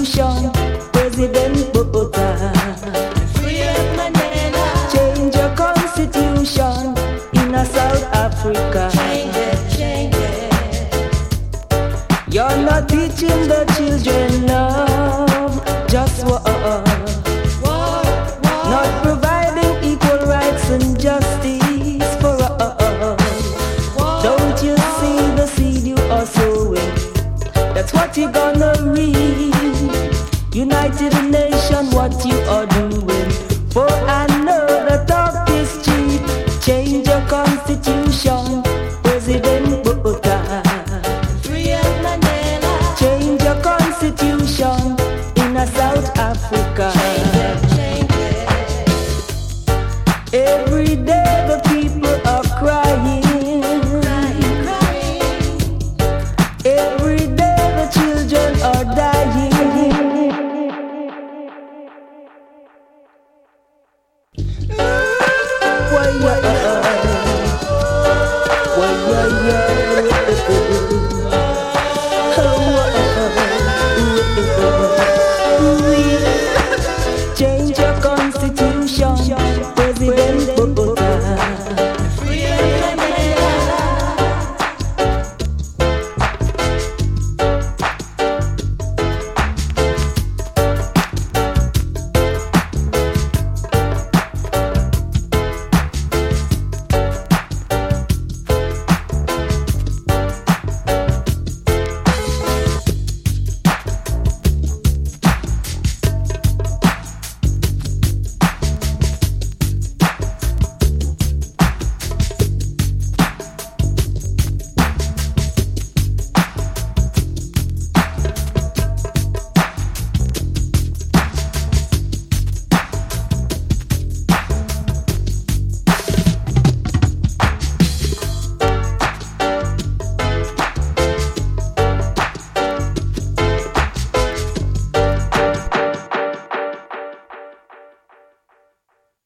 Constitution, President Botha. Free up Mandela. Change your constitution in a South Africa. Change it, change it. You're not teaching the children love, just war. Not providing equal rights and justice for all. Don't you see the seed you are sowing? That's what you're gonna reap. United Nations, what you are